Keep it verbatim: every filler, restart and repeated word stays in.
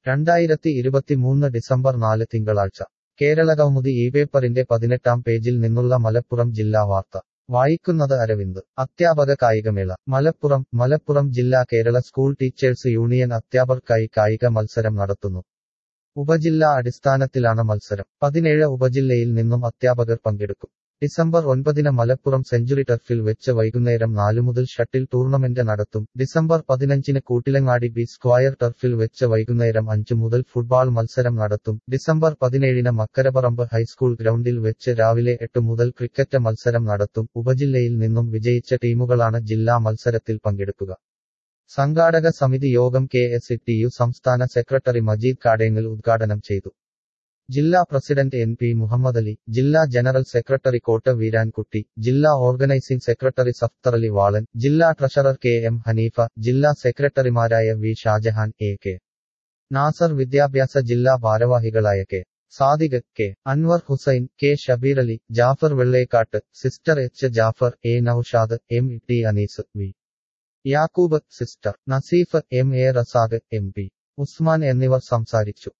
രണ്ടായിരത്തി ഇരുപത്തിമൂന്ന് ഡിസംബർ നാല് തിങ്കളാഴ്ച കേരളകൗമുദി ഈ പേപ്പറിന്റെ പതിനെട്ടാം പേജിൽ നിന്നുള്ള മലപ്പുറം ജില്ലാ വാർത്ത വായിക്കുന്നത് അരവിന്ദ് അധ്യാപക കായികമേള മലപ്പുറം മലപ്പുറം ജില്ലാ കേരള സ്കൂൾ ടീച്ചേഴ്സ് യൂണിയൻ അധ്യാപകർക്കായി കായിക മത്സരം നടത്തുന്നു. ഉപജില്ലാ അടിസ്ഥാനത്തിലാണ് മത്സരം. പതിനേഴ് ഉപജില്ലയിൽ നിന്നും അധ്യാപകർ പങ്കെടുക്കും. ഡിസംബർ ഒൻപതിന് മലപ്പുറം സെഞ്ചുറി ടർഫിൽ വെച്ച് വൈകുന്നേരം നാലു മുതൽ ഷട്ടിൽ ടൂർണമെന്റ് നടത്തും. ഡിസംബർ പതിനഞ്ചിന് കൂട്ടിലങ്ങാടി ബി സ്ക്വയർ ടർഫിൽ വെച്ച് വൈകുന്നേരം അഞ്ചു മുതൽ ഫുട്ബോൾ മത്സരം നടത്തും. ഡിസംബർ പതിനേഴിന് മക്കരപറമ്പ് ഹൈസ്കൂൾ ഗ്രൗണ്ടിൽ വെച്ച് രാവിലെ എട്ട് മുതൽ ക്രിക്കറ്റ് മത്സരം നടത്തും. ഉപജില്ലയിൽ നിന്നും വിജയിച്ച ടീമുകളാണ് ജില്ലാ മത്സരത്തിൽ പങ്കെടുക്കുക. സംഘാടക സമിതി യോഗം K S E T U സംസ്ഥാന സെക്രട്ടറി മജീദ് കാടേങ്ങൽ ഉദ്ഘാടനം ചെയ്തു. ജില്ലാ പ്രസിഡന്റ് എൻ പി മുഹമ്മദലി, ജില്ലാ ജനറൽ സെക്രട്ടറി കോട്ട വീരാൻകുട്ടി, ജില്ലാ ഓർഗനൈസിംഗ് സെക്രട്ടറി സഫ്തറലി വാളൻ, ജില്ലാ ട്രഷറർ കെ എം ഹനീഫ, ജില്ലാ സെക്രട്ടറിമാരായ V Shajahan, A K Nasar, വിദ്യാഭ്യാസ ജില്ലാ ഭാരവാഹികളായ K Sadiq, K Anwar Hussain, K Shabeerali, Jafar Vellekkatt, sister H Jafar, A Noushad, M T Anees, V Yakoob, sister Naseef, M A Razak, M P Usman എന്നിവർ സംസാരിച്ചു.